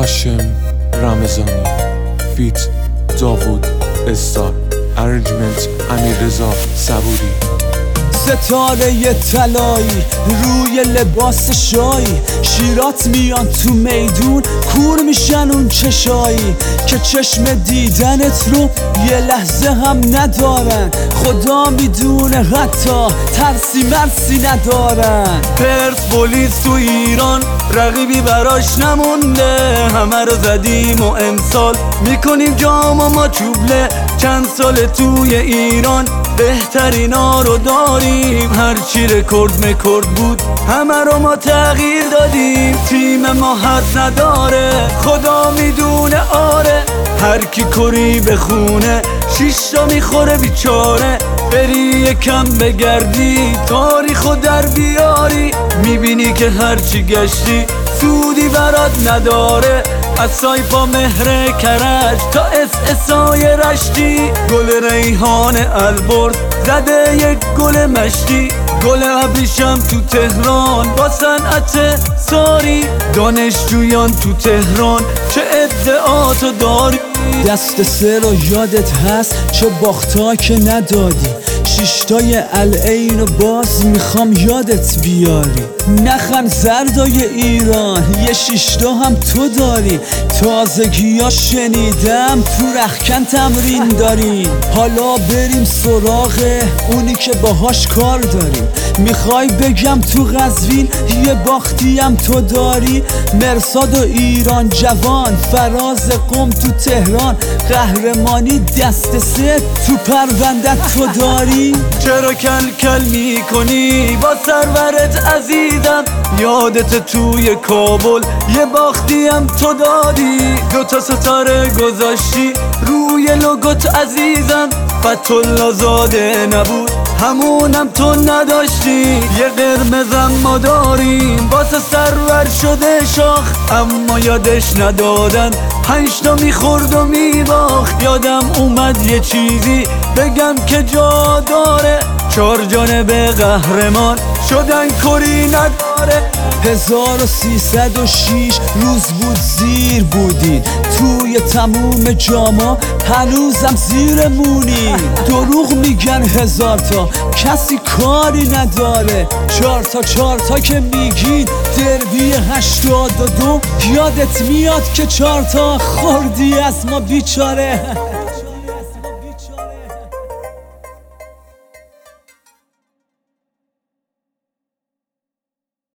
هاشم رمضانی فیت داوود استار ارنجمنت امیررضا صبوری. ستاره طلایی روی لباس شایی، شیرات میان تو میدون کور میشن اون چشایی که چشم دیدنت رو یه لحظه هم ندارن. خدا میدونه حتی ترسی مرسی ندارن. پرسپولیس تو ایران رقیبی براش نمونده، همه رو زدیم و امسال میکنیم جام و ما چوبله. چند سال توی ایران بهترینا رو داریم، هرچی رکورد مکورد بود همه رو ما تغییر دادیم. تیم ما حد نداره خدا میدونه، آره هر کی کری بخونه شیشتا میخوره بیچاره. بری یکم بگردی تاریخو در بیاری، میبینی که هرچی گشتی سودی برات نداره. از سایپا مهر کرج تا اسای رشتی، گل ریحان البرز زده یک گل مشتی. گل ابریشم تو تهران با صنعت ساری، دانشجویان تو تهران چه ادعاتو داری. دست سه رو یادت هست چه باختا که ندادی، شیشتای العین و باز میخوام یادت بیاری. نخن زردای ایران یه شیشتا هم تو داری، تازگی ها شنیدم تو رخکن تمرین داری. حالا بریم سراغ اونی که باهاش کار داریم. میخوای بگم تو قزوین یه باختی هم تو داری، مرصاد و ایران جوان فراز قم تو تهران، قهرمانی دست سه تو پروندت تو داری. چرا کل کل میکنی با سرورت عزیزم؟ یادت توی کابل یه باختی هم تو دادی، دوتا ستاره گذاشتی روی لوگوت عزیزم. فتح‌الله زاده نبود همونم تو نداشتی، یه قرمزم ما داریم واسه سرور شده شاخ، اما یادش ندادن 5 تا میخورد و میباخت. یادم اومد یه چیزی بگم که جا داره، 4 جانب قهرمان شدن کری نداره. 1306 روز بود زیر بودین، توی تموم جاما هنوزم زیرمونی. دروغ میگن 1000 تا کسی کاری نداره، 4 تا که میگین دربی 82 یادت میاد که 4 تا خوردی از ما بیچاره.